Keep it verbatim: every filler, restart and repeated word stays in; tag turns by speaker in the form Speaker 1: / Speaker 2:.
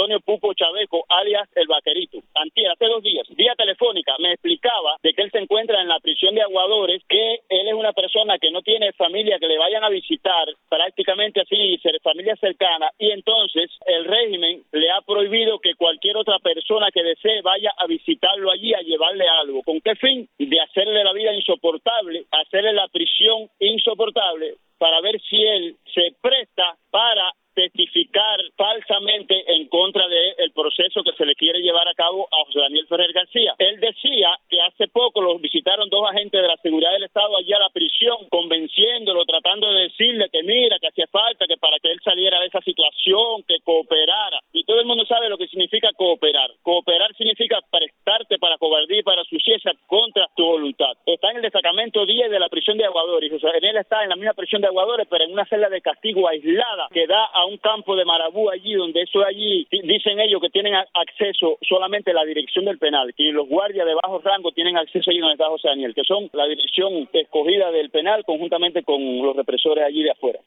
Speaker 1: Antonio Pupo Chaveco, alias El Vaquerito. Antier, hace dos días, vía telefónica, me explicaba de que él se encuentra en la prisión de Aguadores, que él es una persona que no tiene familia que le vayan a visitar, prácticamente así, familia cercana, y entonces el régimen le ha prohibido que cualquier otra persona que desee vaya a visitarlo allí, a llevarle algo. ¿Con qué fin? De hacerle la vida insoportable, hacerle la prisión insoportable, para ver si él se presta para testificar falsamente en contra del proceso que se le quiere llevar a cabo a José Daniel Ferrer García. Él decía que hace poco los visitaron dos agentes de la seguridad del Estado allí a la prisión, convenciéndolo, tratando de decirle que mira, que hacía falta, que para que él saliera de esa situación, que cooperara. Y todo el mundo sabe lo que significa cooperar. Cooperar significa prestarte para cobardía y para suciedad contra tu voluntad. Está en el destacamento diez de la prisión de Aguadores. O sea, él está en la misma prisión de Aguadores, pero en una celda de castigo aislada que da a un campo de Marabú allí, donde eso allí, dicen ellos que tienen acceso solamente la dirección del penal, que los guardias de bajo rango tienen acceso allí donde está José Daniel, que son la dirección escogida del penal conjuntamente con los represores allí de afuera.